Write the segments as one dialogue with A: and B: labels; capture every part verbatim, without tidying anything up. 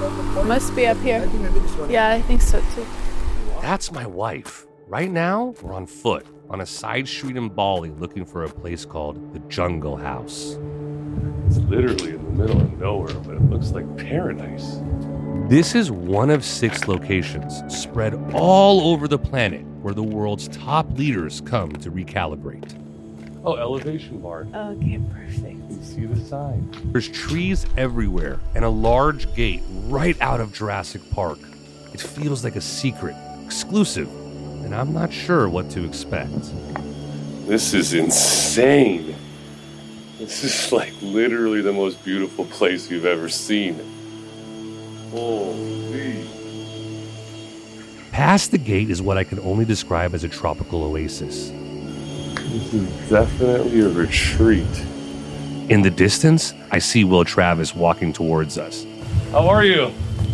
A: Must be up here. Yeah, I think so too.
B: That's my wife. Right now, we're on foot on a side street in Bali looking for a place called the Jungle House. It's literally in the middle of nowhere, but it looks like paradise. This is one of six locations spread all over the planet where the world's top leaders come to recalibrate. Oh, elevation bar.
A: Okay, perfect.
B: You see the sign. There's trees everywhere and a large gate right out of Jurassic Park. It feels like a secret, exclusive, and I'm not sure what to expect. This is insane. This is like literally the most beautiful place you've ever seen. Holy. Past the gate is what I can only describe as a tropical oasis. This is definitely a retreat. In the distance, I see Will Travis walking towards us. How are you?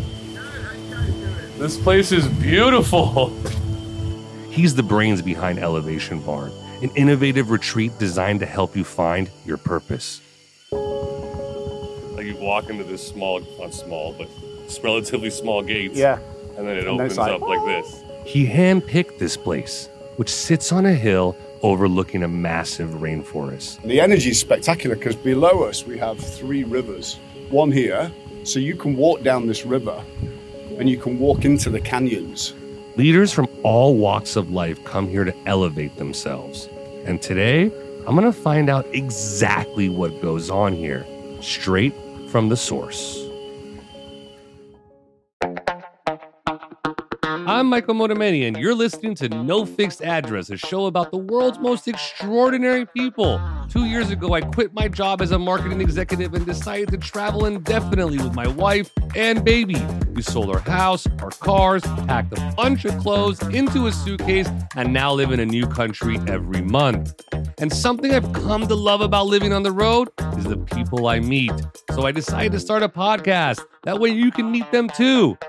B: This place is beautiful. He's the brains behind Elevation Barn, an innovative retreat designed to help you find your purpose. Like you walk into this small, not small, but it's relatively small gates.
C: Yeah.
B: And then it
C: And
B: opens
C: like,
B: up like this. He handpicked this place, which sits on a hill overlooking a massive rainforest.
D: The energy is spectacular because below us we have three rivers. One here, so you can walk down this river and you can walk into the canyons.
B: Leaders from all walks of life come here to elevate themselves. And today, I'm going to find out exactly what goes on here, straight from the source. I'm Michael Motomeni, and you're listening to No Fixed Address, a show about the world's most extraordinary people. Two years ago, I quit my job as a marketing executive and decided to travel indefinitely with my wife and baby. We sold our house, our cars, packed a bunch of clothes into a suitcase, and now live in a new country every month. And something I've come to love about living on the road is the people I meet. So I decided to start a podcast. That way you can meet them too.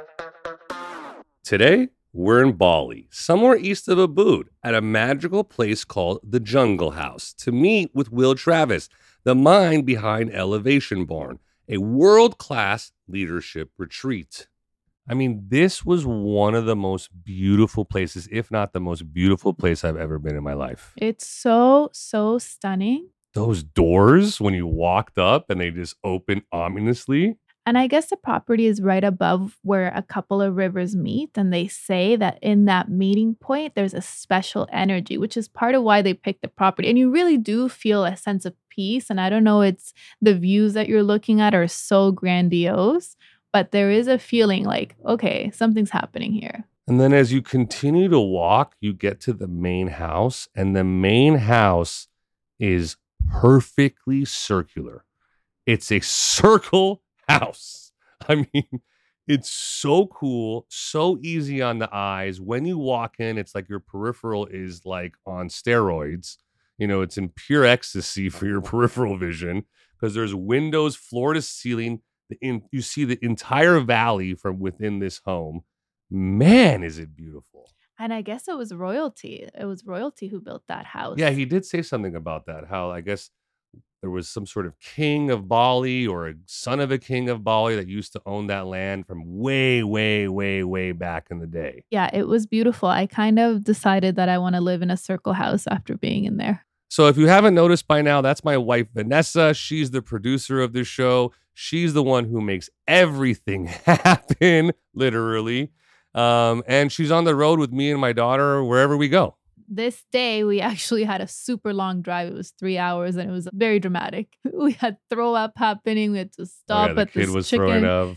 B: Today, we're in Bali, somewhere east of Ubud, at a magical place called the Jungle House, to meet with Will Travis, the mind behind Elevation Barn, a world-class leadership retreat. I mean, this was one of the most beautiful places, if not the most beautiful place I've ever been in my life.
A: It's so, so stunning.
B: Those doors, when you walked up and they just opened ominously.
A: And I guess the property is right above where a couple of rivers meet. And they say that in that meeting point, there's a special energy, which is part of why they picked the property. And you really do feel a sense of peace. And I don't know, it's the views that you're looking at are so grandiose, but there is a feeling like, okay, something's happening here.
B: And then as you continue to walk, you get to the main house. And the main house is perfectly circular. It's a circle house. I mean, it's so cool, so easy on the eyes. When you walk in, it's like your peripheral is like on steroids. You know, it's in pure ecstasy for your peripheral vision because there's windows, floor to ceiling. In, you see the entire valley from within this home. Man, is it beautiful.
A: And I guess it was royalty. It was royalty who built that house.
B: Yeah, he did say something about that. How I guess there was some sort of king of Bali or a son of a king of Bali that used to own that land from way, way, way, way back in the day.
A: Yeah, it was beautiful. I kind of decided that I want to live in a circle house after being in there.
B: So if you haven't noticed by now, that's my wife, Vanessa. She's the producer of this show. She's the one who makes everything happen, literally. Um, and she's on the road with me and my daughter wherever we go.
A: This day, we actually had a super long drive. It was three hours and it was very dramatic. We had throw up happening. We had to stop
B: oh, yeah, the
A: at
B: kid
A: this
B: was
A: chicken.
B: throwing up.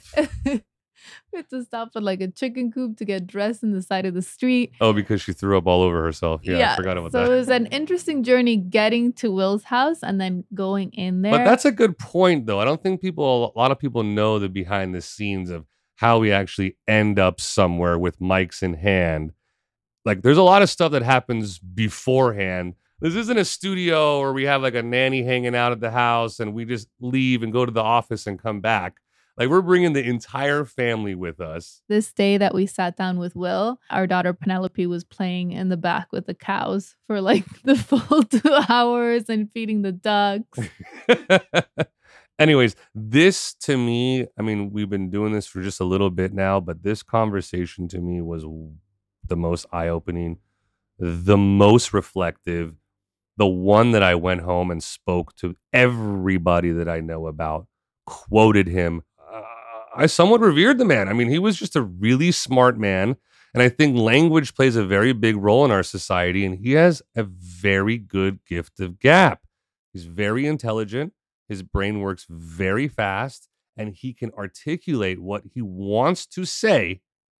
A: We had to stop at like a chicken coop to get dressed in the side of the street.
B: Oh, because she threw up all over herself. Yeah,
A: yeah.
B: I forgot about
A: so
B: that.
A: So it was an interesting journey getting to Will's house and then going in there.
B: But that's a good point, though. I don't think people, a lot of people know the behind the scenes of how we actually end up somewhere with mics in hand. Like, there's a lot of stuff that happens beforehand. This isn't a studio where we have like a nanny hanging out at the house and we just leave and go to the office and come back. Like, we're bringing the entire family with us.
A: This day that we sat down with Will, our daughter Penelope was playing in the back with the cows for like the full two hours and feeding the ducks.
B: Anyways, this to me, I mean, we've been doing this for just a little bit now, but this conversation to me was the most eye-opening, the most reflective, the one that I went home and spoke to everybody that I know about, quoted him. Uh, I somewhat revered the man. I mean, he was just a really smart man. And I think language plays a very big role in our society. And he has a very good gift of gab. He's very intelligent. His brain works very fast. And he can articulate what he wants to say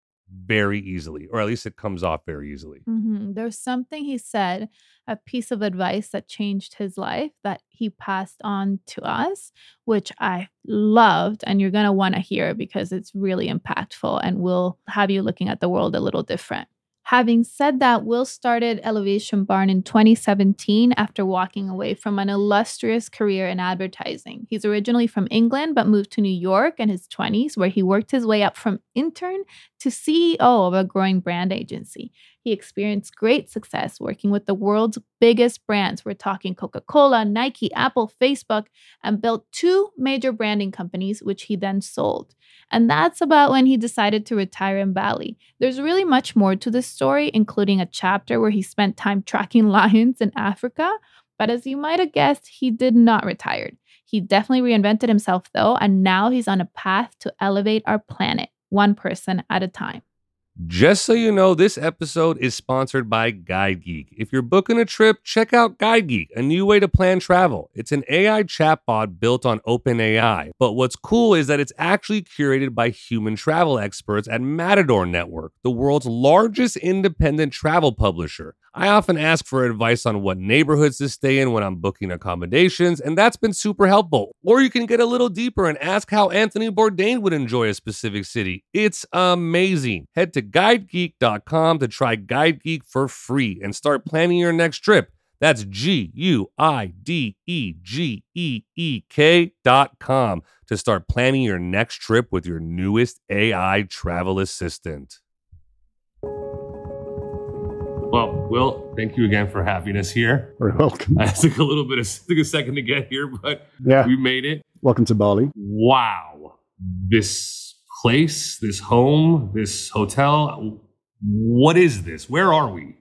B: very easily, or at least it comes off very easily.
A: Mm-hmm. There's something he said, a piece of advice that changed his life that he passed on to us, which I loved. And you're going to want to hear because it's really impactful and will have you looking at the world a little different. Having said that, Will started Elevation Barn in twenty seventeen after walking away from an illustrious career in advertising. He's originally from England, but moved to New York in his twenties, where he worked his way up from intern to C E O of a growing brand agency. He experienced great success working with the world's biggest brands. We're talking Coca-Cola, Nike, Apple, Facebook, and built two major branding companies, which he then sold. And that's about when he decided to retire in Bali. There's really much more to this story, including a chapter where he spent time tracking lions in Africa. But as you might have guessed, he did not retire. He definitely reinvented himself, though, and now he's on a path to elevate our planet, one person at a time.
B: Just so you know, this episode is sponsored by Guide Geek. If you're booking a trip, check out Guide Geek, a new way to plan travel. It's an A I chatbot built on OpenAI. But what's cool is that it's actually curated by human travel experts at Matador Network, the world's largest independent travel publisher. I often ask for advice on what neighborhoods to stay in when I'm booking accommodations, and that's been super helpful. Or you can get a little deeper and ask how Anthony Bourdain would enjoy a specific city. It's amazing. Head to guide geek dot com to try Guide Geek for free and start planning your next trip. That's G U I D E G E E K dot com to start planning your next trip with your newest A I travel assistant. Well, Will, thank you again for having us here.
D: Very welcome.
B: I took a little bit of took a second to get here, but
D: yeah.
B: We made it.
D: Welcome to Bali.
B: Wow. This place, this home, this hotel, what is this? Where are we?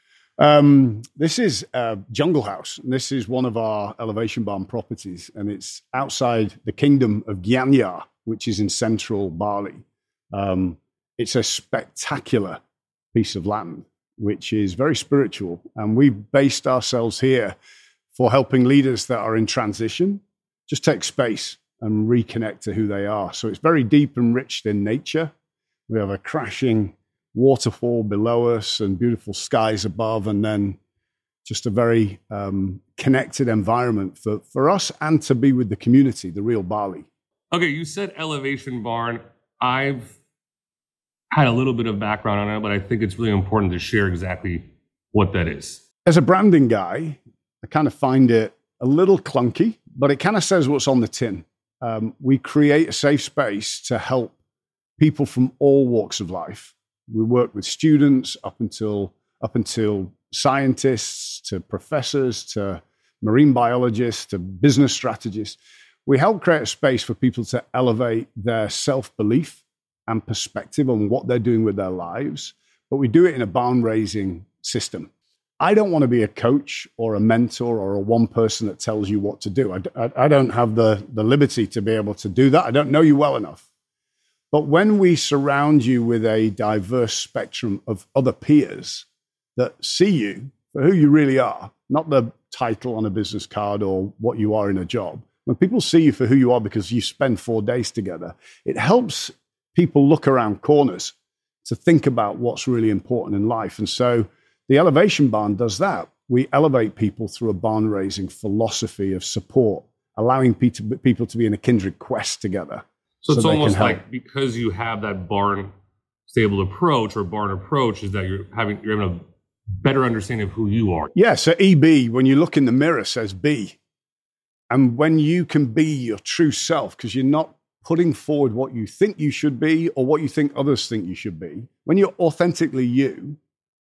D: Um, this is uh, Jungle House. This is one of our Elevation Barn properties, and it's outside the kingdom of Gianyar, which is in central Bali. Um, it's a spectacular piece of land, which is very spiritual. And we've based ourselves here for helping leaders that are in transition just take space and reconnect to who they are. So it's very deep and rich in nature. We have a crashing waterfall below us and beautiful skies above, and then just a very um, connected environment for, for us and to be with the community, the real Bali.
B: Okay, you said Elevation Barn. I've had a little bit of background on it, but I think it's really important to share exactly what that is.
D: As a branding guy, I kind of find it a little clunky, but it kind of says what's on the tin. Um, we create a safe space to help people from all walks of life. We work with students up until up until scientists, to professors, to marine biologists, to business strategists. We help create a space for people to elevate their self-belief and perspective on what they're doing with their lives, but we do it in a barn-raising system. I don't want to be a coach or a mentor or a one person that tells you what to do. I, I, I don't have the, the liberty to be able to do that. I don't know you well enough. But when we surround you with a diverse spectrum of other peers that see you for who you really are, not the title on a business card or what you are in a job, when people see you for who you are because you spend four days together, it helps people look around corners to think about what's really important in life. And so the Elevation Barn does that. We elevate people through a barn-raising philosophy of support, allowing people to be in a kindred quest together.
B: So, so it's almost like because you have that barn stable approach or barn approach is that you're having you're having a better understanding of who you are.
D: Yeah, so E B, when you look in the mirror, says be. And when you can be your true self, because you're not putting forward what you think you should be or what you think others think you should be, when you're authentically you,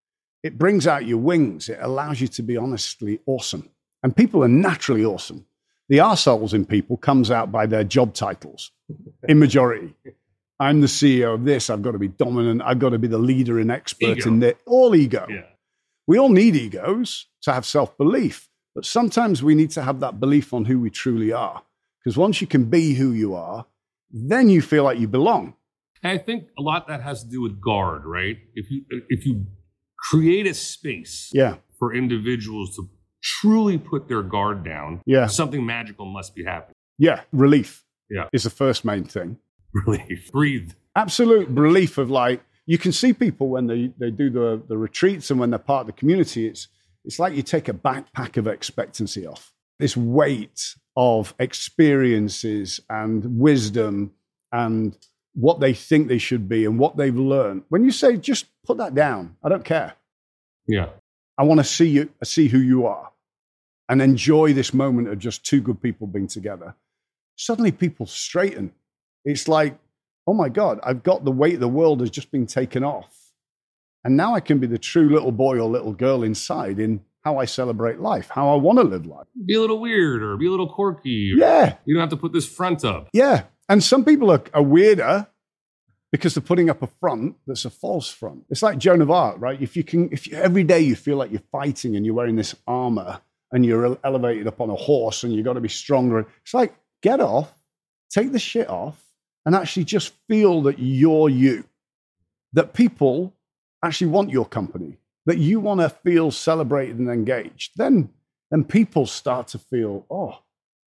D: it brings out your wings. It allows you to be honestly awesome. And people are naturally awesome. The arseholes in people comes out by their job titles in majority. I'm the C E O of this. I've got to be dominant. I've got to be the leader and expert
B: Ego.
D: in this. All ego.
B: Yeah.
D: We all need egos to have self-belief, but sometimes we need to have that belief on who we truly are. Because once you can be who you are, then you feel like you belong.
B: And I think a lot of that has to do with guard, right? If you if you create a space
D: Yeah.
B: for individuals to truly put their guard down,
D: Yeah.
B: something magical must be happening.
D: Yeah. Relief
B: Yeah.
D: is the first main thing.
B: Relief. Breathe.
D: Absolute relief of like, you can see people when they, they do the, the retreats and when they're part of the community, it's, it's like you take a backpack of expectancy off. This weight of experiences and wisdom and what they think they should be and what they've learned. When you say, just put that down, I don't care.
B: Yeah.
D: I want to see you, see who you are and enjoy this moment of just two good people being together. Suddenly people straighten. It's like, oh my God, I've got the weight of the world has just been taken off. And now I can be the true little boy or little girl inside in how I celebrate life, how I want to live life.
B: Be a little weird or be a little quirky. Or
D: Yeah.
B: You don't have to put this front up.
D: Yeah. And some people are, are weirder because they're putting up a front that's a false front. It's like Joan of Arc, right? If you can, if you, every day you feel like you're fighting and you're wearing this armor and you're elevated up on a horse and you've got to be stronger, it's like, get off, take the shit off, and actually just feel that you're you, that people actually want your company, that you want to feel celebrated and engaged. Then, then people start to feel, oh,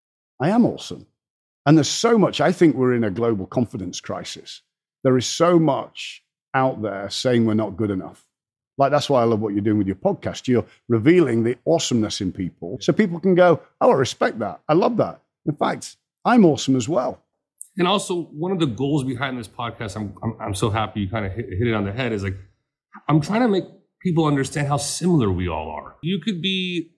D: I am awesome. And there's so much, I think we're in a global confidence crisis. There is so much out there saying we're not good enough. Like, that's why I love what you're doing with your podcast. You're revealing the awesomeness in people so people can go, oh, I respect that. I love that. In fact, I'm awesome as well.
B: And also, one of the goals behind this podcast, I'm I'm, I'm so happy you kind of hit, hit it on the head, is like, I'm trying to make people understand how similar we all are. You could be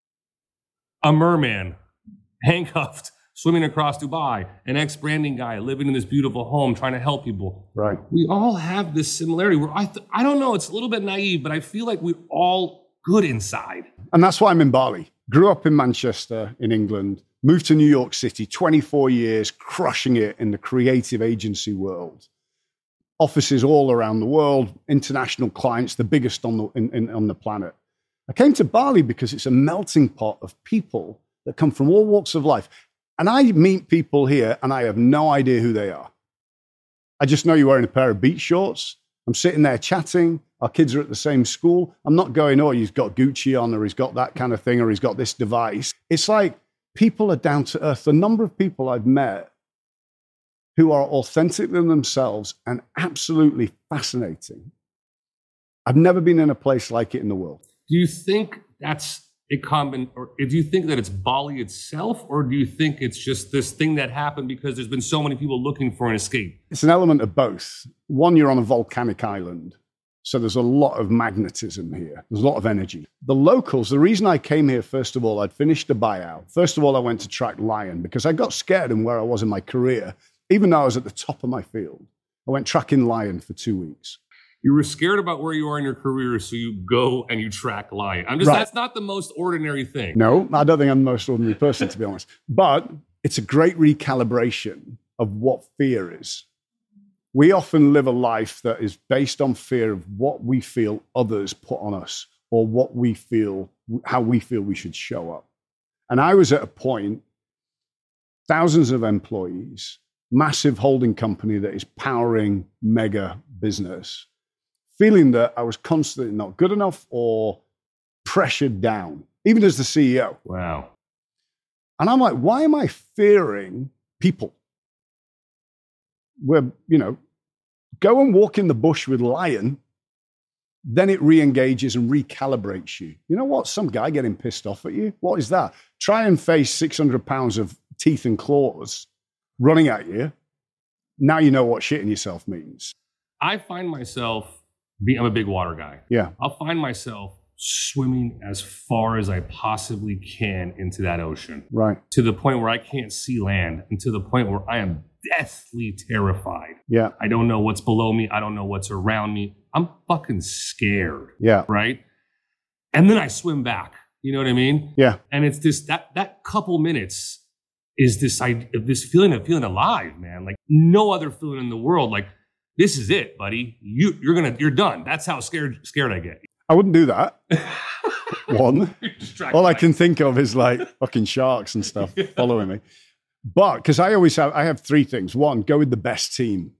B: a merman, handcuffed, swimming across Dubai, an ex-branding guy living in this beautiful home, trying to help people.
D: Right.
B: We all have this similarity. Where I, th- I don't know, it's a little bit naive, but I feel like we're all good inside.
D: And that's why I'm in Bali. Grew up in Manchester, in England. Moved to New York City, twenty-four years, crushing it in the creative agency world. Offices all around the world, international clients, the biggest on the, in, in, on the planet. I came to Bali because it's a melting pot of people that come from all walks of life. And I meet people here and I have no idea who they are. I just know you're wearing a pair of beach shorts. I'm sitting there chatting. Our kids are at the same school. I'm not going, oh, he's got Gucci on or he's got that kind of thing or he's got this device. It's like, people are down to earth. The number of people I've met who are authentic in themselves and absolutely fascinating. I've never been in a place like it in the world.
B: Do you think that's a common, or do you think that it's Bali itself, or do you think it's just this thing that happened because there's been so many people looking for an escape?
D: It's an element of both. One, you're on a volcanic island. So there's a lot of magnetism here. There's a lot of energy. The locals, the reason I came here, first of all, I'd finished a buyout. First of all, I went to track lion because I got scared in where I was in my career. Even though I was at the top of my field, I went tracking lion for two weeks.
B: You were scared about where you are in your career, so you go and you track lion. I'm just,
D: Right.
B: That's not the most ordinary thing.
D: No, I don't think I'm the most ordinary person, to be honest. But it's a great recalibration of what fear is. We often live a life that is based on fear of what we feel others put on us or what we feel, how we feel we should show up. And I was at a point, thousands of employees, massive holding company that is powering mega business, feeling that I was constantly not good enough or pressured down, even as the C E O.
B: Wow.
D: And I'm like, why am I fearing people? Where, you know, go and walk in the bush with lion, then it re-engages and recalibrates you. You know what? Some guy getting pissed off at you. What is that? Try and face six hundred pounds of teeth and claws running at you. Now you know what shitting yourself means.
B: I find myself, being, I'm a big water guy.
D: Yeah.
B: I'll find myself swimming as far as I possibly can into that ocean.
D: Right.
B: To the point where I can't see land, and to the point where I am deathly terrified.
D: Yeah.
B: I don't know what's below me. I don't know what's around me. I'm fucking scared.
D: Yeah.
B: Right? And then I swim back. You know what I mean?
D: Yeah.
B: And it's this, that, that couple minutes is this idea, this feeling of feeling alive, man. Like no other feeling in the world. Like, this is it, buddy. You, you're gonna, you're done. That's how scared, scared I get.
D: I wouldn't do that. One, all I can think of is like fucking sharks and stuff yeah. following me. But because I always have, I have three things. One, go with the best team.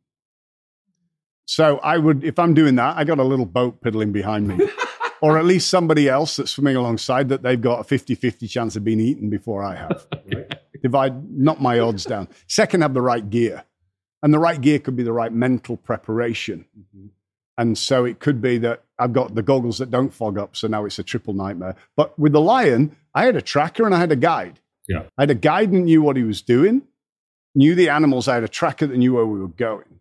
D: So I would, if I'm doing that, I got a little boat piddling behind me, or at least somebody else that's swimming alongside that they've got a fifty-fifty chance of being eaten before I have. Right? Divide, knock my odds down. Second, have the right gear. And the right gear could be the right mental preparation. Mm-hmm. And so it could be that I've got the goggles that don't fog up, so now it's a triple nightmare. But with the Lion, I had a tracker and I had a guide.
B: Yeah.
D: I had a guide that knew what he was doing, knew the animals. I had a tracker that knew where we were going.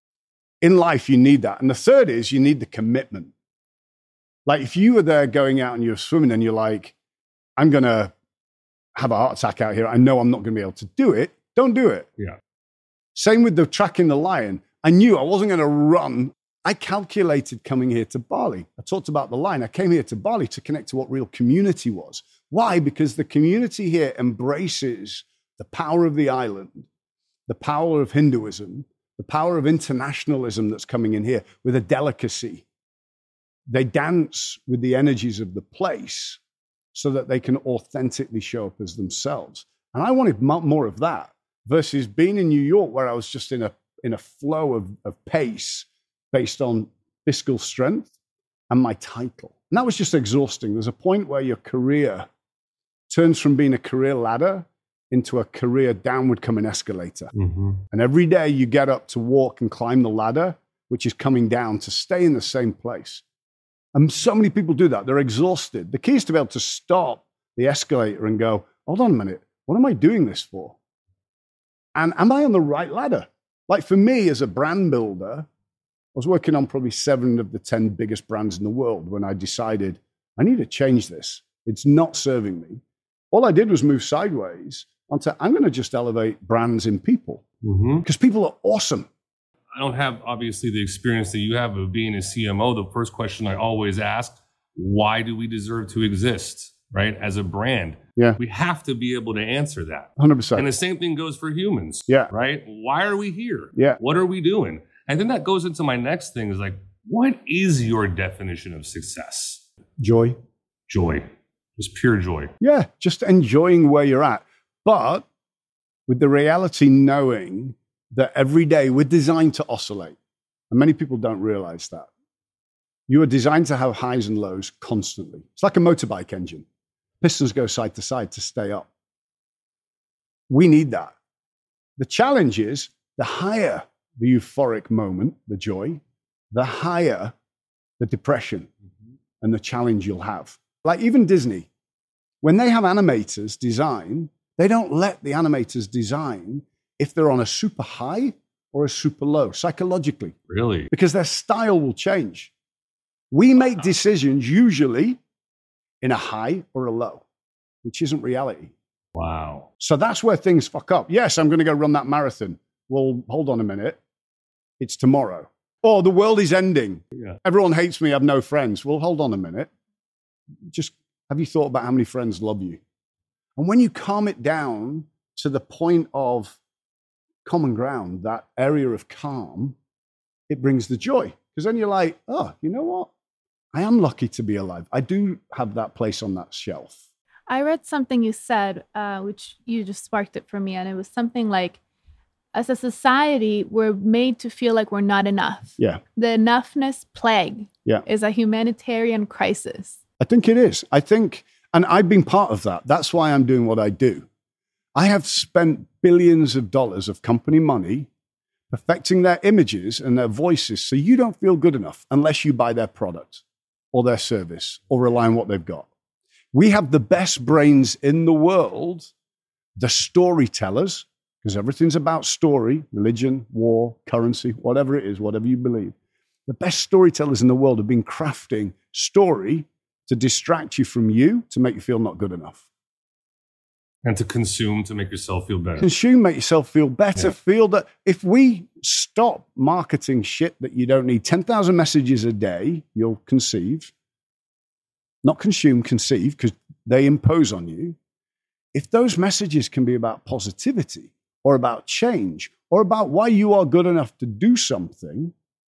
D: In life, you need that. And the third is you need the commitment. Like if you were there going out and you're swimming and you're like, I'm going to have a heart attack out here. I know I'm not going to be able to do it. Don't do it.
B: Yeah.
D: Same with the tracking the Lion. I knew I wasn't going to run. I calculated coming here to Bali. I talked about the Lion. I came here to Bali to connect to what real community was. Why? Because the community here embraces the power of the island, the power of Hinduism, the power of internationalism that's coming in here with a delicacy. They dance with the energies of the place so that they can authentically show up as themselves. And I wanted more of that versus being in New York where I was just in a, in a flow of, of pace based on fiscal strength and my title. And that was just exhausting. There's a point where your career turns from being a career ladder into a career downward coming escalator. Mm-hmm. And every day you get up to walk and climb the ladder, which is coming down to stay in the same place. And so many people do that. They're exhausted. The key is to be able to stop the escalator and go, hold on a minute, what am I doing this for? And am I on the right ladder? Like for me as a brand builder, I was working on probably seven of the ten biggest brands in the world when I decided I need to change this. It's not serving me. All I did was move sideways onto I'm going to just elevate brands in people because mm-hmm. people are awesome.
B: I don't have obviously the experience that you have of being a C M O. The first question I always ask, why do we deserve to exist, right? As a brand.
D: Yeah.
B: We have to be able to answer that.
D: one hundred percent.
B: And the same thing goes for humans.
D: Yeah.
B: Right? Why are we here?
D: Yeah.
B: What are we doing? And then that goes into my next thing is like, what is your definition of success?
D: Joy.
B: Joy. Just pure joy.
D: Yeah. Just enjoying where you're at. But with the reality knowing that every day we're designed to oscillate. And many people don't realize that. You are designed to have highs and lows constantly. It's like a motorbike engine. Pistons go side to side to stay up. We need that. The challenge is the higher the euphoric moment, the joy, the higher the depression mm-hmm. and the challenge you'll have. Like even Disney, when they have animators design, they don't let the animators design if they're on a super high or a super low, psychologically.
B: Really?
D: Because their style will change. We make decisions usually in a high or a low, which isn't reality.
B: Wow.
D: So that's where things fuck up. Yes, I'm going to go run that marathon. Well, hold on a minute. It's tomorrow. Oh, the world is ending.
B: Yeah.
D: Everyone hates me. I have no friends. Well, hold on a minute. Just have you thought about how many friends love you? And when you calm it down to the point of common ground, that area of calm, it brings the joy. Because then you're like, oh, you know what? I am lucky to be alive. I do have that place on that shelf.
A: I read something you said, uh, which you just sparked it for me. And it was something like, as a society, we're made to feel like we're not enough.
D: Yeah.
A: The enoughness plague
D: yeah.
A: is a humanitarian crisis.
D: I think it is. I think, and I've been part of that. That's why I'm doing what I do. I have spent billions of dollars of company money perfecting their images and their voices so you don't feel good enough unless you buy their product or their service or rely on what they've got. We have the best brains in the world, the storytellers, because everything's about story, religion, war, currency, whatever it is, whatever you believe. The best storytellers in the world have been crafting story to distract you from you, to make you feel not good enough.
B: And to consume to make yourself feel better.
D: Consume, make yourself feel better.
B: Yeah.
D: Feel that if we stop marketing shit that you don't need, ten thousand messages a day, you'll conceive. Not consume, conceive, because they impose on you. if those messages can be about positivity or about change or about why you are good enough to do something,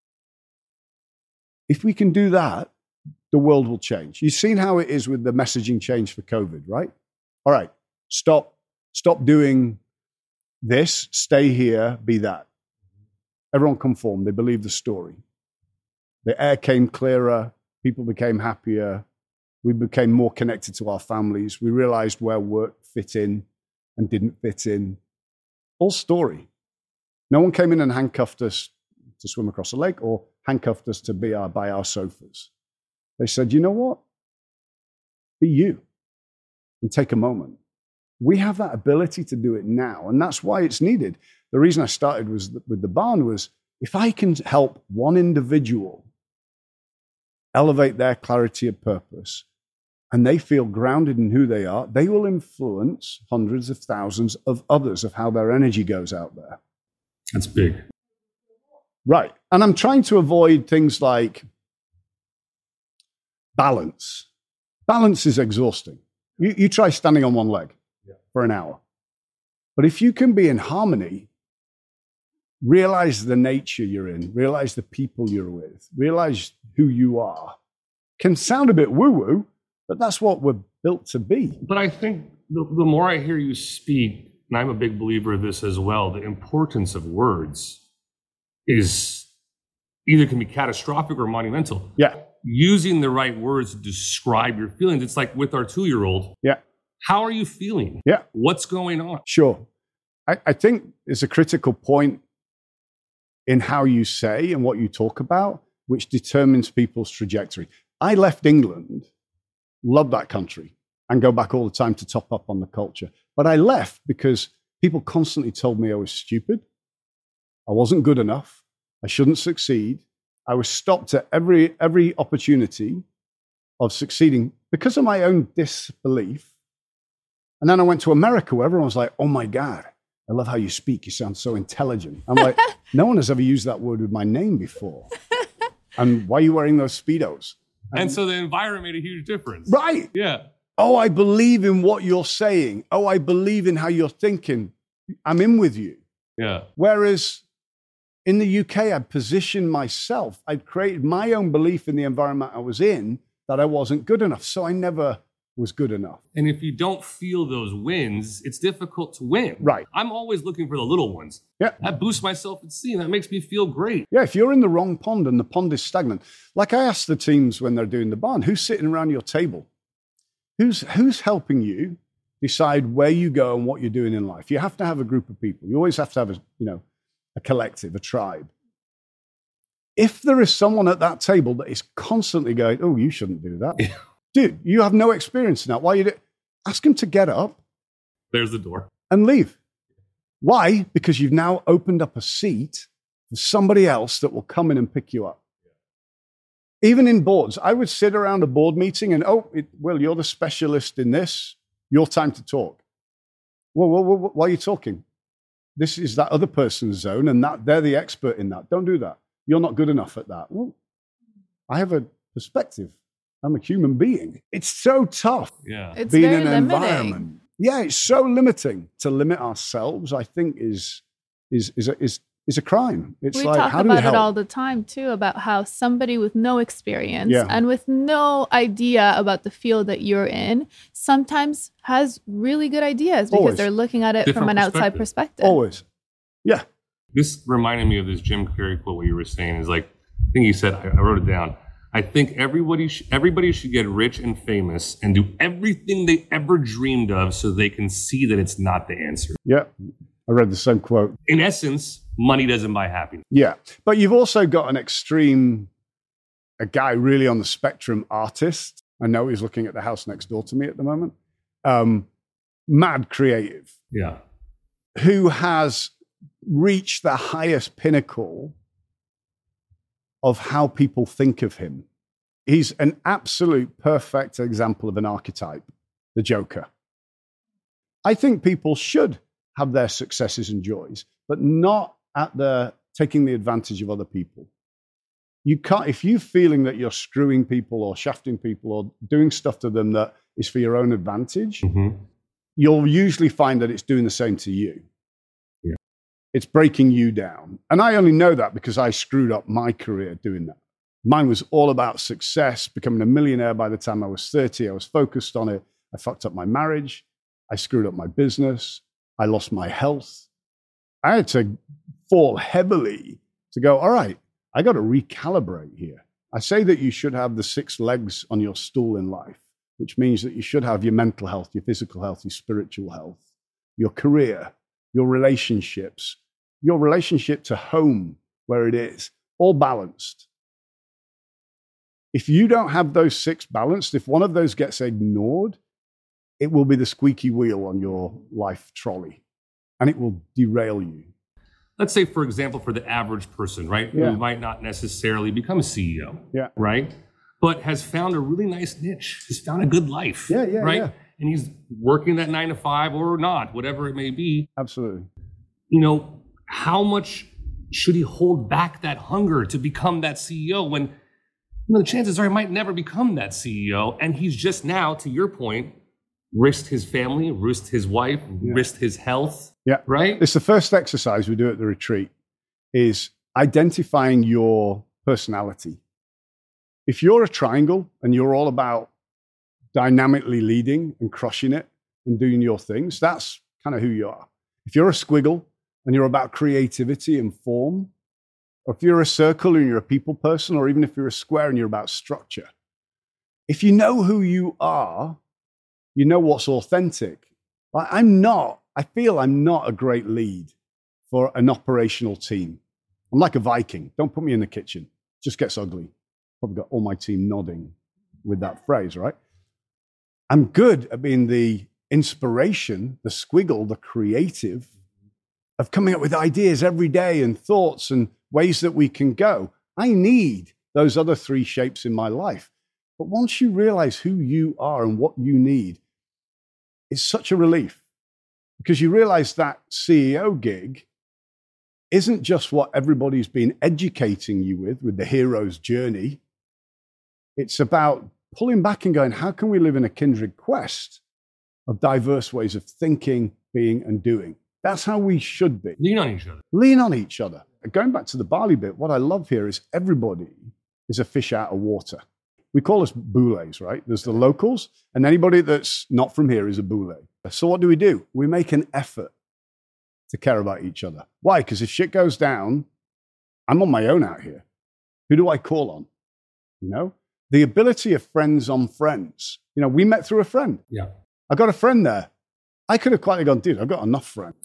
D: if we can do that, the world will change. You've seen how it is with the messaging change for COVID, right? All right, stop, stop doing this, stay here, be that. Everyone conformed. They believed the story. The air came clearer. People became happier. We became more connected to our families. We realized where work fit in and didn't fit in. All story. No one came in and handcuffed us to swim across a lake or handcuffed us to be our, by our sofas. They said, you know what? Be you and take a moment. We have that ability to do it now, and that's why it's needed. The reason I started was with the barn was if I can help one individual elevate their clarity of purpose and they feel grounded in who they are, they will influence hundreds of thousands of others of how their energy goes out there.
B: That's big.
D: Right. And I'm trying to avoid things like balance. Balance is exhausting. You, you try standing on one leg yeah. for an hour. But if you can be in harmony, realize the nature you're in, realize the people you're with, realize who you are. Can sound a bit woo-woo, but that's what we're built to be.
B: But I think the, the more I hear you speak, and I'm a big believer of this as well, the importance of words is either can be catastrophic or monumental.
D: Yeah.
B: Using the right words to describe your feelings. It's like with our two-year-old.
D: Yeah.
B: How are you feeling?
D: Yeah.
B: What's going on?
D: Sure. I, I think it's a critical point in how you say and what you talk about, which determines people's trajectory. I left England, love that country, and go back all the time to top up on the culture. But I left because people constantly told me I was stupid. I wasn't good enough. I shouldn't succeed. I was stopped at every, every opportunity of succeeding because of my own disbelief. And then I went to America where everyone was like, oh my God, I love how you speak. You sound so intelligent. I'm like, no one has ever used that word with my name before. And why are you wearing those Speedos?
B: And, and so the environment made a huge difference.
D: Right.
B: Yeah.
D: Oh, I believe in what you're saying. Oh, I believe in how you're thinking. I'm in with you.
B: Yeah.
D: Whereas in the U K, I'd positioned myself. I'd created my own belief in the environment I was in that I wasn't good enough. So I never was good enough.
B: And if you don't feel those wins, it's difficult to win.
D: Right.
B: I'm always looking for the little ones.
D: Yeah.
B: That boosts my self-esteem. That makes me feel great.
D: Yeah, if you're in the wrong pond and the pond is stagnant, like I asked the teams when they're doing the barn, who's sitting around your table? Who's, who's helping you decide where you go and what you're doing in life? You have to have a group of people. You always have to have a, you know, a collective, a tribe. If there is someone at that table that is constantly going, oh, you shouldn't do that.
B: Yeah.
D: Dude, you have no experience in that. Why you do? Ask them to get up.
B: There's the door.
D: And leave. Why? Because you've now opened up a seat for somebody else that will come in and pick you up. Yeah. Even in boards, I would sit around a board meeting and, oh, it, well, you're the specialist in this. Your time to talk. Well, well, well, why are you talking? This is that other person's zone and that they're the expert in that. Don't do that. You're not good enough at that. Well, I have a perspective. I'm a human being. It's so tough.
B: Yeah.
A: It's
D: being
A: very
D: in an
A: limiting.
D: environment. Yeah, it's so limiting. To limit ourselves, I think, is is is a, is, is a crime. It's
A: we
D: like,
A: talk
D: how do we
A: about
D: help?
A: it all the time too, about how somebody with no experience
D: Yeah.
A: and with no idea about the field that you're in sometimes has really good ideas because
D: Always.
A: they're looking at it
B: Different
A: from an outside
B: perspective.
A: perspective.
D: Always. Yeah.
B: This reminded me of this Jim Carrey quote, what you were saying is like, I think he said, I, I wrote it down. I think everybody, sh- everybody should get rich and famous and do everything they ever dreamed of so they can see that it's not the answer.
D: Yeah. I read the same quote.
B: In essence, money doesn't buy happiness.
D: Yeah. But you've also got an extreme, a guy really on the spectrum artist. I know he's looking at the house next door to me at the moment. Um, mad creative.
B: Yeah.
D: Who has reached the highest pinnacle of how people think of him. He's an absolute perfect example of an archetype, the Joker. I think people should have their successes and joys, but not at the taking the advantage of other people. You can't, if you're feeling that you're screwing people or shafting people or doing stuff to them that is for your own advantage,
B: Mm-hmm.
D: you'll usually find that it's doing the same to you.
B: Yeah.
D: It's breaking you down. And I only know that because I screwed up my career doing that. Mine was all about success, becoming a millionaire by the time I was thirty. I was focused on it. I fucked up my marriage. I screwed up my business. I lost my health. I had to fall heavily to go, all right, I got to recalibrate here. I say that you should have the six legs on your stool in life, which means that you should have your mental health, your physical health, your spiritual health, your career, your relationships, your relationship to home, where it is, all balanced. If you don't have those six balanced, if one of those gets ignored, it will be the squeaky wheel on your life trolley, and it will derail you.
B: Let's say, for example, for the average person, right,
D: Yeah.
B: who might not necessarily become a C E O,
D: Yeah.
B: right, but has found a really nice niche, has found a good life,
D: Yeah, yeah,
B: right,
D: yeah.
B: and he's working that nine to five or not, whatever it may be.
D: Absolutely.
B: You know, how much should he hold back that hunger to become that C E O when, you know, the chances are he might never become that C E O, and he's just now, to your point, risked his family, risked his wife,
D: Yeah.
B: risked his health,
D: Yeah.
B: right?
D: It's the first exercise we do at the retreat is identifying your personality. If you're a triangle and you're all about dynamically leading and crushing it and doing your things, that's kind of who you are. If you're a squiggle and you're about creativity and form, or if you're a circle and you're a people person, or even if you're a square and you're about structure, if you know who you are, you know what's authentic. Like, I'm not, I feel I'm not a great lead for an operational team. I'm like a Viking. Don't put me in the kitchen. It just gets ugly. Probably got all my team nodding with that phrase, right? I'm good at being the inspiration, the squiggle, the creative, of coming up with ideas every day and thoughts and ways that we can go. I need those other three shapes in my life. But once you realize who you are and what you need, it's such a relief, because you realize that C E O gig isn't just what everybody's been educating you with, with the hero's journey. It's about pulling back and going, how can we live in a kindred quest of diverse ways of thinking, being, and doing? That's how we should be.
B: Lean on each other.
D: Lean on each other. Going back to the Bali bit, what I love here is everybody is a fish out of water. We call us boules, right? There's the locals, and anybody that's not from here is a boule. So what do we do? We make an effort to care about each other. Why? Because if shit goes down, I'm on my own out here. Who do I call on? You know? The ability of friends on friends. You know, we met through a friend.
B: Yeah.
D: I got a friend there. I could have quietly gone, dude, I've got enough friends.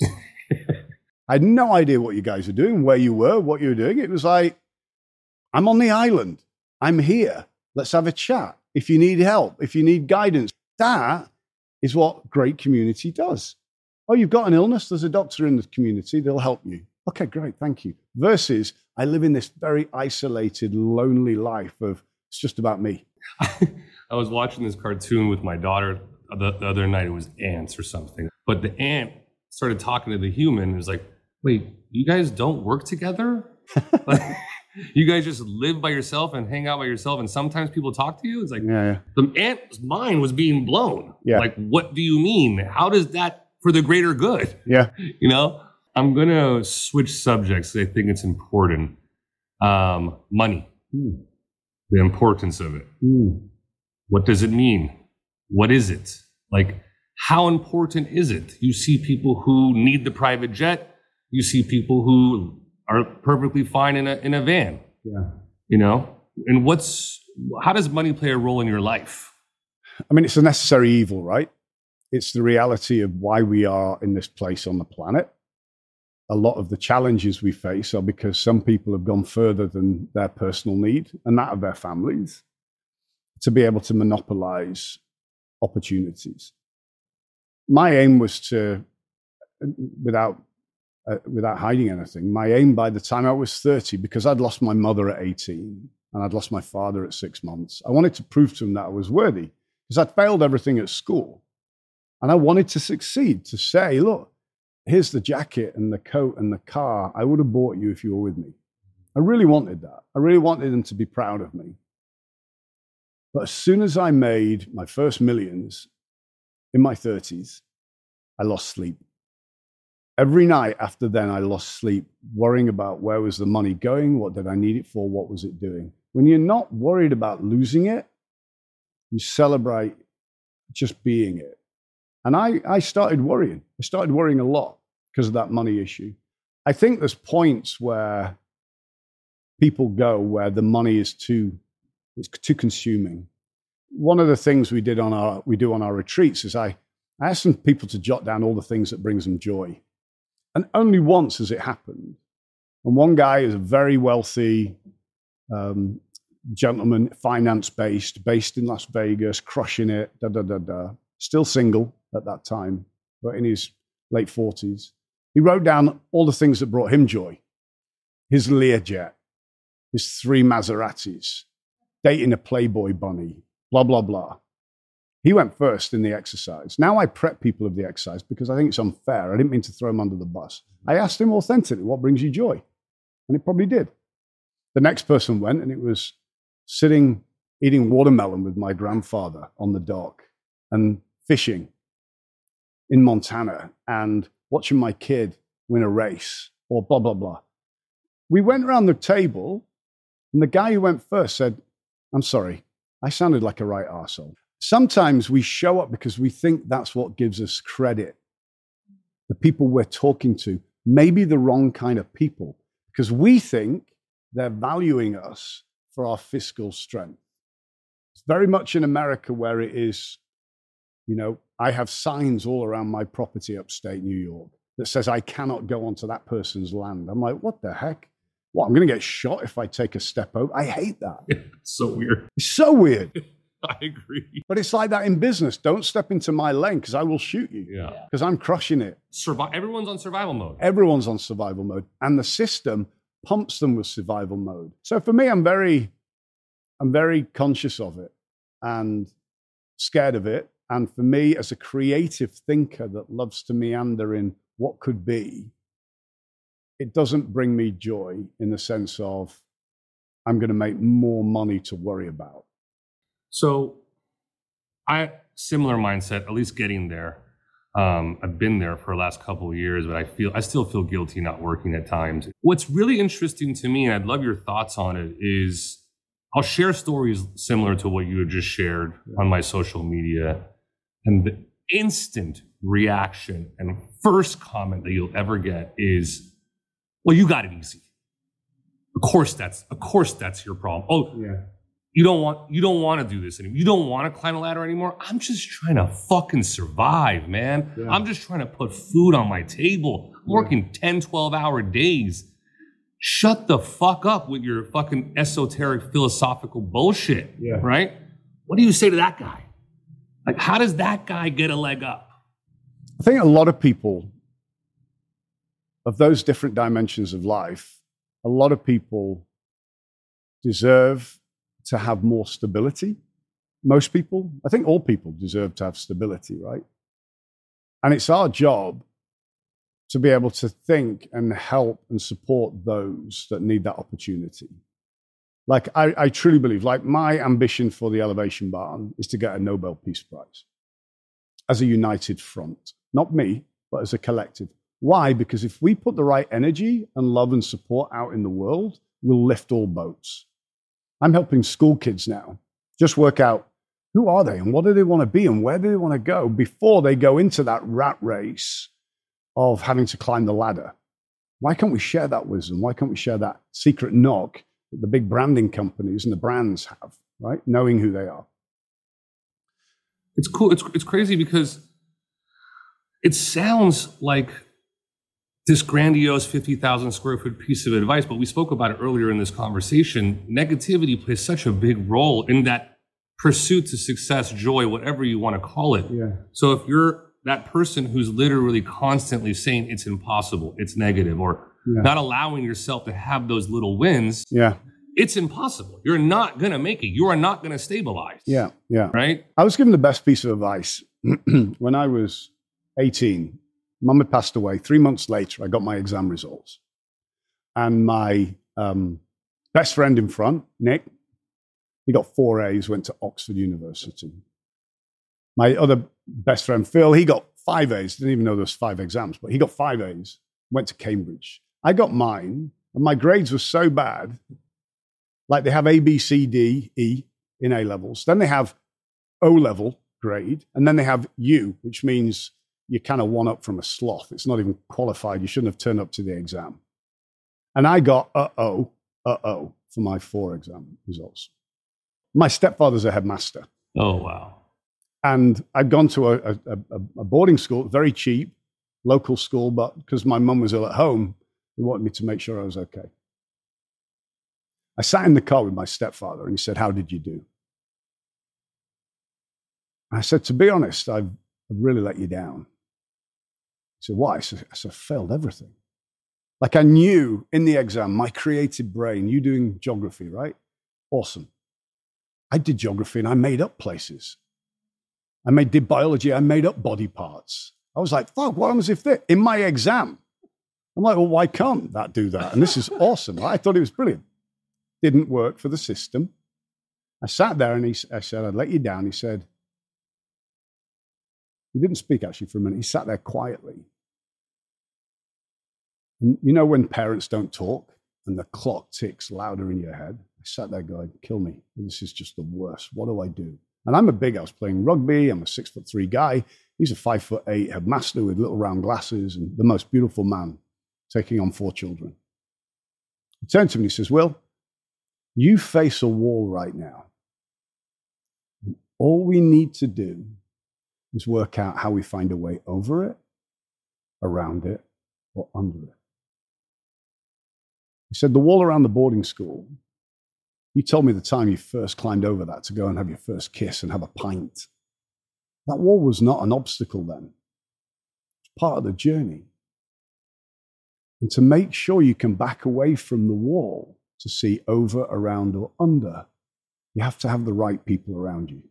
D: I had no idea what you guys were doing, where you were, what you were doing. It was like, I'm on the island. I'm here. Let's have a chat. If you need help, if you need guidance, that is what great community does. Oh, you've got an illness. There's a doctor in the community. They'll help you. Okay, great. Thank you. Versus I live in this very isolated, lonely life of it's just about me.
B: I was watching this cartoon with my daughter the, the other night. It was ants or something. But the ant started talking to the human and was like, wait, you guys don't work together? Like, you guys just live by yourself and hang out by yourself, and sometimes people talk to you? It's like,
D: Yeah, yeah.
B: the ant's mind was being blown.
D: Yeah.
B: Like, what do you mean? How does that for the greater good?
D: Yeah.
B: You know? I'm going to switch subjects. I think it's important. Um, money.
D: Mm.
B: The importance of it.
D: Mm.
B: What does it mean? What is it? Like, how important is it? You see people who need the private jet. You see people who are perfectly fine in a in a van.
D: Yeah.
B: You know? And what's how does money play a role in your life?
D: I mean, it's a necessary evil, right? It's the reality of why we are in this place on the planet. A lot of the challenges we face are because some people have gone further than their personal need and that of their families to be able to monopolize opportunities. My aim was to, without uh, without hiding anything, my aim by the time I was thirty, because I'd lost my mother at eighteen and I'd lost my father at six months, I wanted to prove to them that I was worthy, because I'd failed everything at school. And I wanted to succeed, to say, look, here's the jacket and the coat and the car I would have bought you if you were with me. I really wanted that. I really wanted them to be proud of me. But as soon as I made my first millions in my thirties, I lost sleep. Every night after then, I lost sleep, worrying about where was the money going, what did I need it for, what was it doing. When you're not worried about losing it, you celebrate just being it. And I, I started worrying. I started worrying a lot because of that money issue. I think there's points where people go where the money is too, it's too consuming. One of the things we did on our, we do on our retreats is I, I asked some people to jot down all the things that brings them joy. And only once has it happened. And one guy is a very wealthy um, gentleman, finance-based, based in Las Vegas, crushing it, da, da, da, da. Still single at that time, but in his late forties. He wrote down all the things that brought him joy. His Learjet, his three Maseratis, dating a Playboy bunny, blah, blah, blah. He went first in the exercise. Now I prep people of the exercise because I think it's unfair. I didn't mean to throw him under the bus. I asked him authentically, what brings you joy? And it probably did. The next person went, and it was sitting, eating watermelon with my grandfather on the dock and fishing in Montana and watching my kid win a race or blah, blah, blah. We went around the table, and the guy who went first said, I'm sorry, I sounded like a right arsehole. Sometimes we show up because we think that's what gives us credit. The people we're talking to may be the wrong kind of people because we think they're valuing us for our fiscal strength. It's very much in America where it is, you know, I have signs all around my property upstate New York that says I cannot go onto that person's land. I'm like, what the heck? What, I'm going to get shot if I take a step over? I hate that.
B: Yeah, it's so weird.
D: It's so weird.
B: I agree.
D: But it's like that in business. Don't step into my lane because I will shoot you.
B: Yeah.
D: Because I'm crushing it.
B: Survive. Everyone's on survival mode.
D: Everyone's on survival mode. And the system pumps them with survival mode. So for me, I'm very, I'm very conscious of it and scared of it. And for me, as a creative thinker that loves to meander in what could be, it doesn't bring me joy in the sense of I'm going to make more money to worry about.
B: So I, similar mindset, at least getting there. Um, I've been there for the last couple of years, but I feel, I still feel guilty not working at times. What's really interesting to me, and I'd love your thoughts on it, is I'll share stories similar to what you had just shared on my social media. And the instant reaction and first comment that you'll ever get is, well, you got it easy. Of course that's, of course that's your problem. Oh, yeah. You don't want, you don't want to do this anymore. You don't want to climb a ladder anymore. I'm just trying to fucking survive, man. Yeah. I'm just trying to put food on my table. I'm working yeah. ten, twelve hour days. Shut the fuck up with your fucking esoteric philosophical bullshit, yeah. right? What do you say to that guy? Like, how does that guy get a leg up?
D: I think a lot of people of those different dimensions of life, a lot of people deserve to have more stability. Most people, I think all people deserve to have stability, right? And it's our job to be able to think and help and support those that need that opportunity. Like, I, I truly believe, like, my ambition for the Elevation Barn is to get a Nobel Peace Prize as a united front. Not me, but as a collective. Why? Because if we put the right energy and love and support out in the world, we'll lift all boats. I'm helping school kids now just work out who are they and what do they want to be and where do they want to go before they go into that rat race of having to climb the ladder. Why can't we share that wisdom? Why can't we share that secret knock that the big branding companies and the brands have, right? Knowing who they are.
B: It's cool. It's, it's crazy because it sounds like this grandiose fifty thousand square foot piece of advice, but we spoke about it earlier in this conversation. Negativity plays such a big role in that pursuit to success, joy, whatever you want to call it.
D: Yeah.
B: So if you're that person who's literally constantly saying it's impossible, it's negative, or yeah. not allowing yourself to have those little wins,
D: yeah,
B: it's impossible. You're not going to make it. You are not going to stabilize.
D: Yeah, yeah.
B: Right?
D: I was given the best piece of advice when I was eighteen. Mum had passed away. Three months later, I got my exam results. And my um, best friend in front, Nick, he got four A's, went to Oxford University. My other best friend, Phil, he got five A's. Didn't even know there was five exams, but he got five A's, went to Cambridge. I got mine, and my grades were so bad. Like they have A, B, C, D, E in A levels. Then they have O level grade, and then they have U, which means you're kind of one up from a sloth. It's not even qualified. You shouldn't have turned up to the exam. And I got uh-oh, uh-oh for my four exam results. My stepfather's a headmaster.
B: Oh, wow.
D: And I'd gone to a, a, a boarding school, very cheap, local school, but because my mum was ill at home, they wanted me to make sure I was okay. I sat in the car with my stepfather, and he said, how did you do? I said, to be honest, I've, I've really let you down. He said, why? I said, I said, I failed everything. Like I knew in the exam, my creative brain, you doing geography, right? Awesome. I did geography and I made up places. I made, did biology, I made up body parts. I was like, fuck, what happens if that? In my exam, I'm like, well, why can't that do that? And this is awesome. Right? I thought it was brilliant. Didn't work for the system. I sat there and he, I said, I'd let you down. He said, he didn't speak actually for a minute. He sat there quietly. And you know when parents don't talk and the clock ticks louder in your head? I sat there going, kill me. This is just the worst. What do I do? And I'm a big, I was playing rugby. I'm a six foot three guy. He's a five foot eight headmaster with little round glasses and the most beautiful man taking on four children. He turned to me and he says, Will, you face a wall right now. And all we need to do is work out how we find a way over it, around it, or under it. He said, the wall around the boarding school, you told me the time you first climbed over that to go and have your first kiss and have a pint. That wall was not an obstacle then. It's part of the journey. And to make sure you can back away from the wall to see over, around, or under, you have to have the right people around you.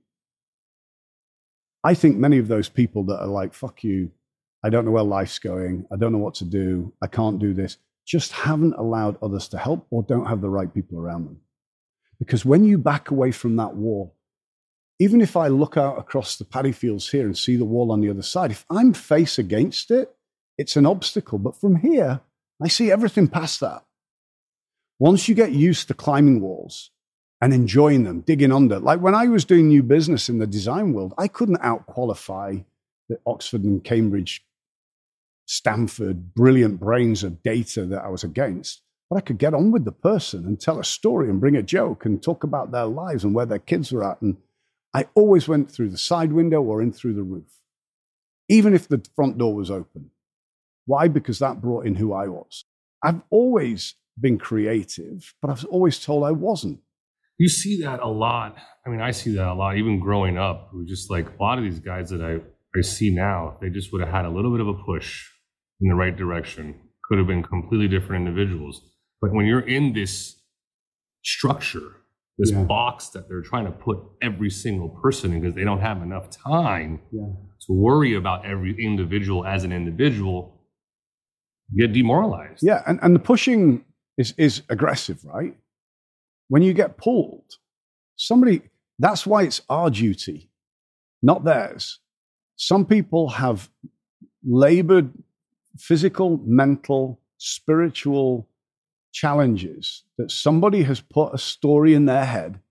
D: I think many of those people that are like, fuck you, I don't know where life's going, I don't know what to do, I can't do this, just haven't allowed others to help or don't have the right people around them. Because when you back away from that wall, even if I look out across the paddy fields here and see the wall on the other side, if I'm face against it, it's an obstacle. But from here, I see everything past that. Once you get used to climbing walls and enjoying them, digging under, like when I was doing new business in the design world, I couldn't out-qualify the Oxford and Cambridge, Stanford, brilliant brains of data that I was against. But I could get on with the person and tell a story and bring a joke and talk about their lives and where their kids were at. And I always went through the side window or in through the roof, even if the front door was open. Why? Because that brought in who I was. I've always been creative, but I was always told I wasn't.
B: You see that a lot. I mean, I see that a lot, even growing up. It was just like a lot of these guys that I, I see now, they just would have had a little bit of a push in the right direction. Could have been completely different individuals. But when you're in this structure, this yeah. box that they're trying to put every single person in because they don't have enough time yeah. to worry about every individual as an individual, you get demoralized.
D: Yeah, and, and the pushing is, is aggressive, right? When you get pulled, somebody, that's why it's our duty, not theirs. Some people have labored physical, mental, spiritual challenges that somebody has put a story in their head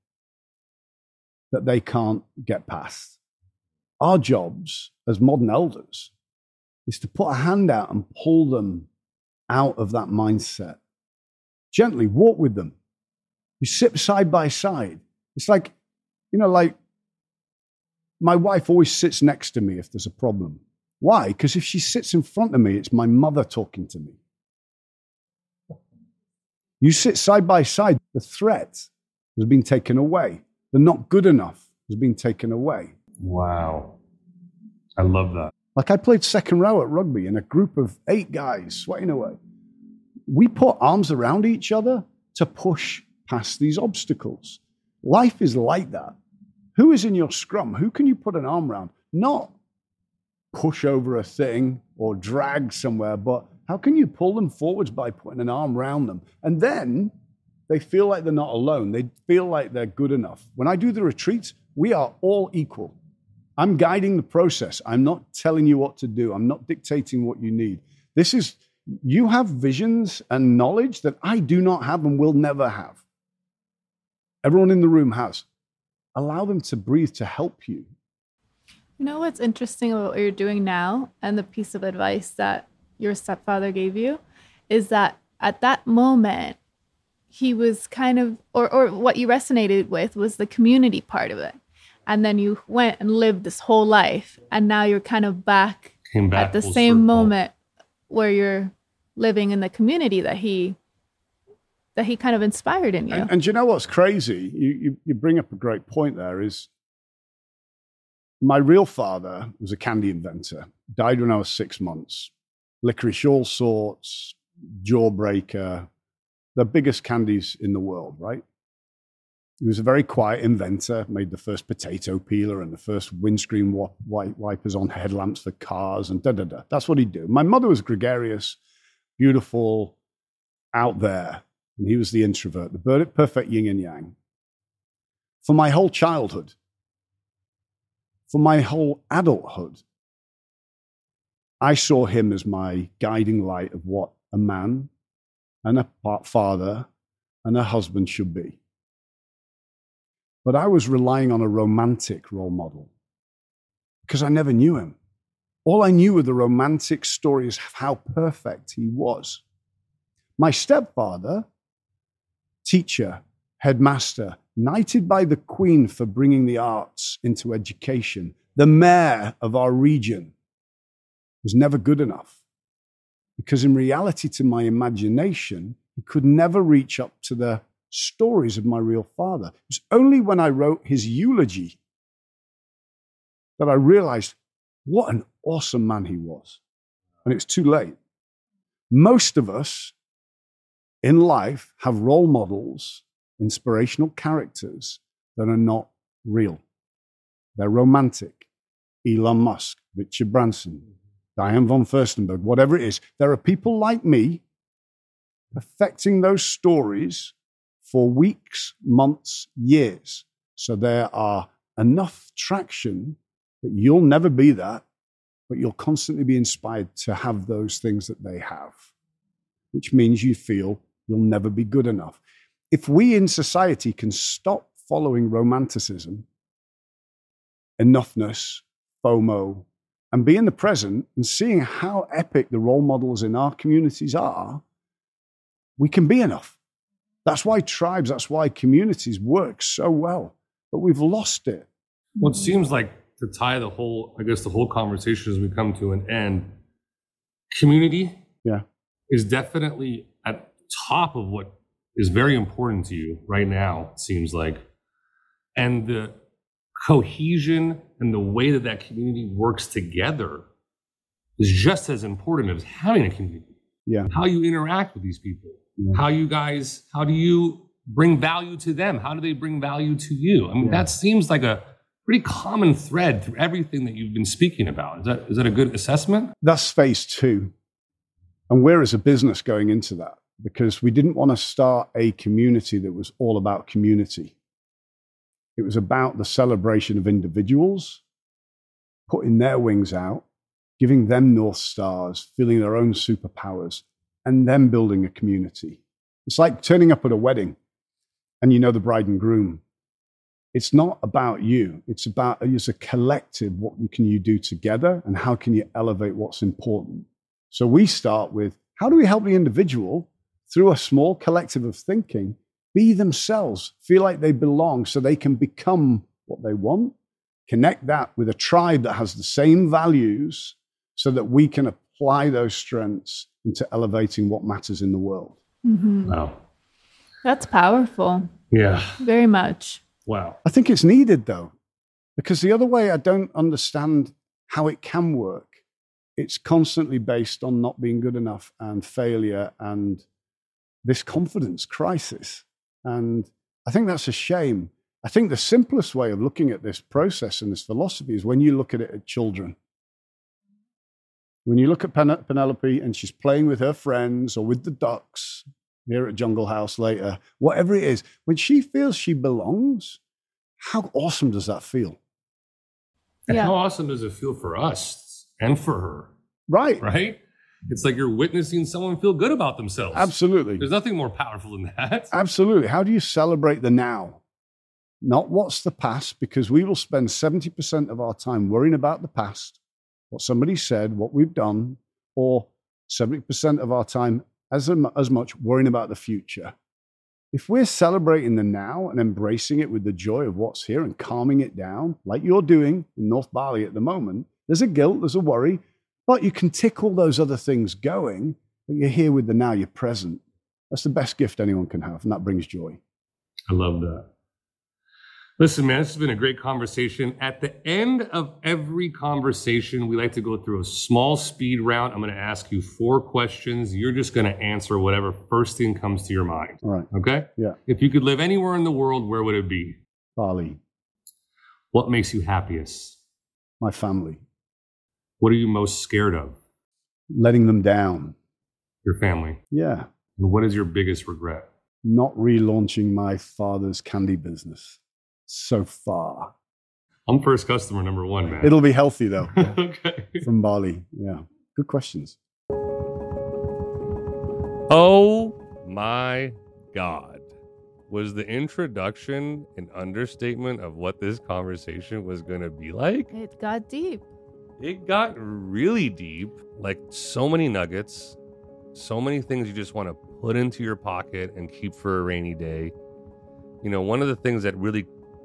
D: that they can't get past. Our jobs as modern elders is to put a hand out and pull them out of that mindset. Gently walk with them. You sit side by side. It's like, you know, like my wife always sits next to me if there's a problem. Why? Because if she sits in front of me, it's my mother talking to me. You sit side by side, the threat has been taken away. The not good enough has been taken away.
B: Wow. I love that.
D: Like I played second row at rugby in a group of eight guys sweating away. We put arms around each other to push past these obstacles. Life is like that. Who is in your scrum? Who can you put an arm around? Not push over a thing or drag somewhere, but how can you pull them forwards by putting an arm around them? And then they feel like they're not alone. They feel like they're good enough. When I do the retreats, we are all equal. I'm guiding the process. I'm not telling you what to do. I'm not dictating what you need. This is, you have visions and knowledge that I do not have and will never have. Everyone in the room has. Allow them to breathe to help you.
A: You know what's interesting about what you're doing now and the piece of advice that your stepfather gave you is that at that moment, he was kind of, or, or what you resonated with was the community part of it. And then you went and lived this whole life. And now you're kind of back,
B: Came back
A: at the
B: full
A: same
B: circle.
A: moment where you're living in the community that he that he kind of inspired in you.
D: And, and you know what's crazy? You, you, you bring up a great point there is my real father was a candy inventor, died when I was six months. Licorice all sorts, Jawbreaker, the biggest candies in the world, right? He was a very quiet inventor, made the first potato peeler and the first windscreen wa- wi- wipers on headlamps for cars and da-da-da. That's what he'd do. My mother was gregarious, beautiful, out there. And he was the introvert, the perfect yin and yang. For my whole childhood, for my whole adulthood, I saw him as my guiding light of what a man and a father and a husband should be. But I was relying on a romantic role model because I never knew him. All I knew were the romantic stories of how perfect he was. My stepfather, teacher, headmaster, knighted by the Queen for bringing the arts into education, the mayor of our region, was never good enough. Because in reality, to my imagination, he could never reach up to the stories of my real father. It was only when I wrote his eulogy that I realized what an awesome man he was. And it's too late. Most of us in life have role models, inspirational characters that are not real. They're romantic. Elon Musk, Richard Branson, Diane von Furstenberg, whatever it is. There are people like me perfecting those stories for weeks, months, years. So there are enough traction that you'll never be that, but you'll constantly be inspired to have those things that they have, which means you feel you'll never be good enough. If we in society can stop following romanticism, enoughness, FOMO, and be in the present and seeing how epic the role models in our communities are, we can be enough. That's why tribes, that's why communities work so well, but we've lost it.
B: Well, it seems like to tie the whole, I guess the whole conversation as we come to an end, community
D: yeah.
B: is definitely at top of what is very important to you right now, it seems like. And the cohesion and the way that that community works together is just as important as having a community.
D: Yeah.
B: How you interact with these people, yeah. how you guys, how do you bring value to them? How do they bring value to you? I mean, yeah. that seems like a pretty common thread through everything that you've been speaking about. Is that is that a good assessment?
D: That's phase two. And we're as a business going into that because we didn't want to start a community that was all about community. It was about the celebration of individuals, putting their wings out, giving them North Stars, feeling their own superpowers, and then building a community. It's like turning up at a wedding and you know the bride and groom. It's not about you. It's about, as a collective, what can you do together and how can you elevate what's important? So we start with, how do we help the individual through a small collective of thinking be themselves, feel like they belong so they can become what they want, connect that with a tribe that has the same values so that we can apply those strengths into elevating what matters in the world.
A: Mm-hmm.
B: Wow.
A: That's powerful.
B: Yeah.
A: Very much.
B: Wow.
D: I think it's needed though, because the other way I don't understand how it can work. It's constantly based on not being good enough and failure and this confidence crisis. And I think that's a shame. I think the simplest way of looking at this process and this philosophy is when you look at it at children. When you look at Pen- Penelope and she's playing with her friends or with the ducks here at Jungle House later, whatever it is, when she feels she belongs, how awesome does that feel?
B: And
A: Yeah.
B: how awesome does it feel for us and for her,
D: Right.
B: right? It's like you're witnessing someone feel good about themselves.
D: Absolutely.
B: There's nothing more powerful than that.
D: Absolutely. How do you celebrate the now? Not what's the past, because we will spend seventy percent of our time worrying about the past, what somebody said, what we've done, or seventy percent of our time as, as much worrying about the future. If we're celebrating the now and embracing it with the joy of what's here and calming it down, like you're doing in North Bali at the moment, there's a guilt, there's a worry, but you can tick all those other things going, but you're here with the now, you're present. That's the best gift anyone can have, and that brings joy.
B: I love that. Listen, man, this has been a great conversation. At the end of every conversation, we like to go through a small speed round. I'm going to ask you four questions. You're just going to answer whatever first thing comes to your mind.
D: All right.
B: Okay?
D: Yeah.
B: If you could live anywhere in the world, where would it be?
D: Bali,
B: What makes you happiest?
D: my family,
B: What are you most scared of?
D: letting them down.
B: Your family.
D: Yeah.
B: And what is your biggest regret?
D: Not relaunching my father's candy business so far.
B: I'm first customer number one, man.
D: It'll be healthy though.
B: Okay.
D: From Bali. Yeah. Good questions.
B: Oh my God. Was the introduction an understatement of what this conversation was going to be like?
A: It got deep.
B: It got really deep, like so many nuggets, so many things you just want to put into your pocket and keep for a rainy day. You know, one of the things that really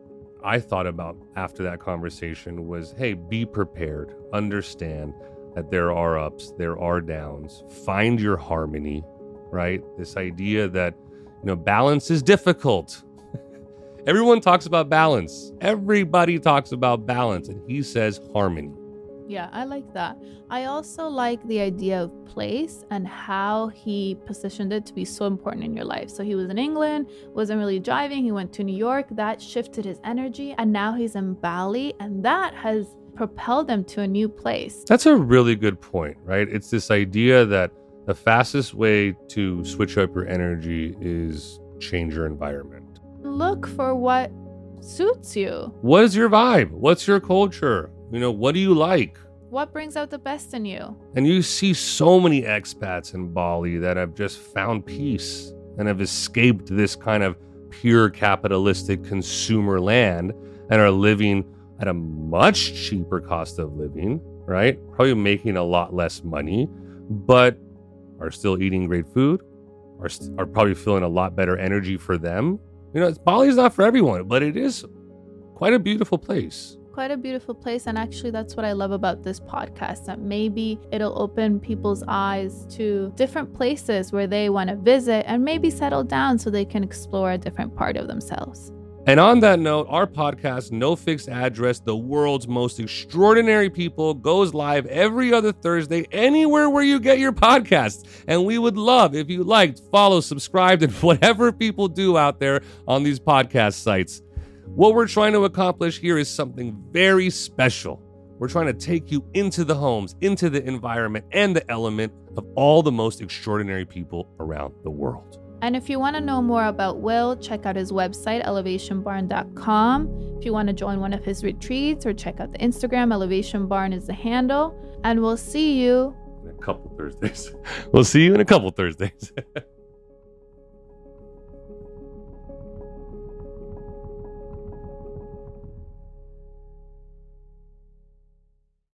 B: I thought about after that conversation was, hey, be prepared. Understand that there are ups, there are downs. Find your harmony, right? This idea that, you know, balance is difficult. Everyone talks about balance. Everybody talks about balance, and he says harmony.
A: Yeah, I like that. I also like the idea of place and how he positioned it to be so important in your life. So he was in England, wasn't really driving. He went to New York. That shifted his energy. And now he's in Bali. And that has propelled him to a new place.
B: That's a really good point, right? It's this idea that the fastest way to switch up your energy is change your environment.
A: Look for what suits you.
B: What is your vibe? What's your culture? You know, what do you like?
A: What brings out the best in you?
B: And you see so many expats in Bali that have just found peace and have escaped this kind of pure capitalistic consumer land and are living at a much cheaper cost of living, right? Probably making a lot less money, but are still eating great food, are, st- are probably feeling a lot better energy for them. You know, Bali's not for everyone, but it is quite a beautiful place.
A: Quite a beautiful place. And actually, that's what I love about this podcast, that maybe it'll open people's eyes to different places where they want to visit and maybe settle down so they can explore a different part of themselves.
B: And on that note, our podcast, No Fixed Address, the world's most extraordinary people, goes live every other Thursday, anywhere where you get your podcasts. And we would love if you liked, follow, subscribed, and whatever people do out there on these podcast sites. What we're trying to accomplish here is something very special. We're trying to take you into the homes, into the environment, and the element of all the most extraordinary people around the world.
A: And if you want to know more about Will, check out his website, elevation barn dot com. If you want to join one of his retreats or check out the Instagram, Elevation Barn is the handle. And we'll see you
B: In a couple Thursdays. We'll see you in a couple Thursdays.